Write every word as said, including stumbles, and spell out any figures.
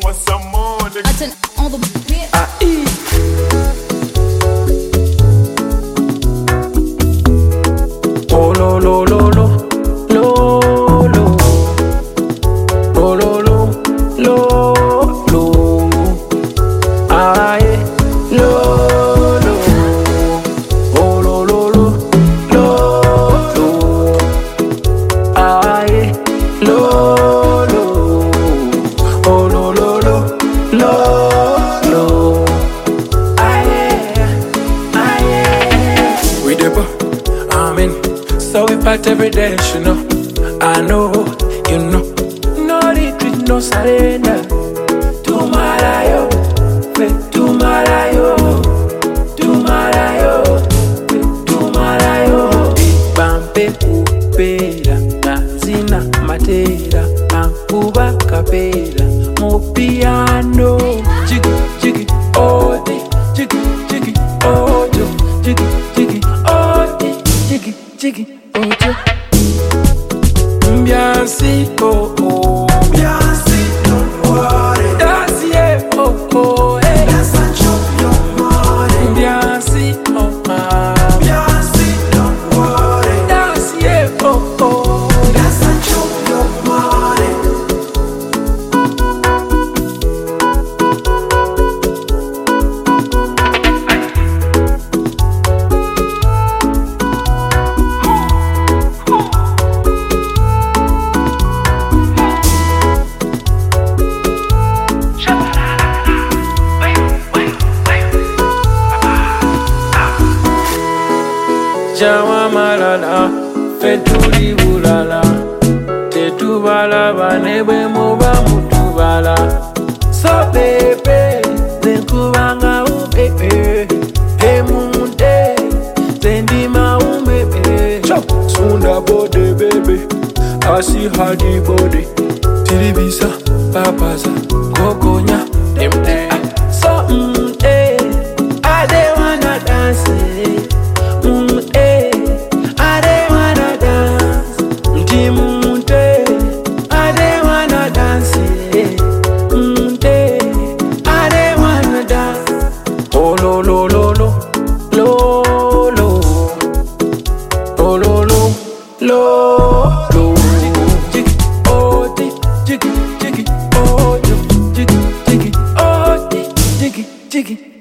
want some more, nigga. I turn on the beat. I eat. Oh lo lo lo lo lo lo oh lo lo lo lo ah yeah lo lo oh lo lo lo lo lo ah yeah lo lo oh lo lo lo lo lo ah yeah ah yeah we the amen. So we part every day, you know. I know, you know. No retreat, no surrender. Tumalayo, fe tumalayo, tumalayo, fe tumalayo. Bampe upera, nazina matera, ankuba kapera, mo piano. Jiggy, jiggy, odi, jiggy, jiggy, ojo, jiggy, jiggy, odi, jiggy, jiggy. Ojo Mbiansi, oh oh Mbiansi, don't worry. That's yeah, oh oh hey. That's a chop your money. Mbiansi, oh ah Mbiansi, don't worry. That's yeah, oh oh That's a chop your money. Jawa malala, fetuli bulala. Tetubala banebe muba mutubala. So baby, zenkubanga ubebe. Emunde, zendima umebe. Chop, sunda bode baby. I see how the body. Tiribisa, papaza, kokonya, demde. So mm eh, I dey wanna dance. Eh. Lo lo lo lo lo lo oh lo lo lo lo jiggy oh jiggy jiggy oh jiggy jiggy oh jiggy jiggy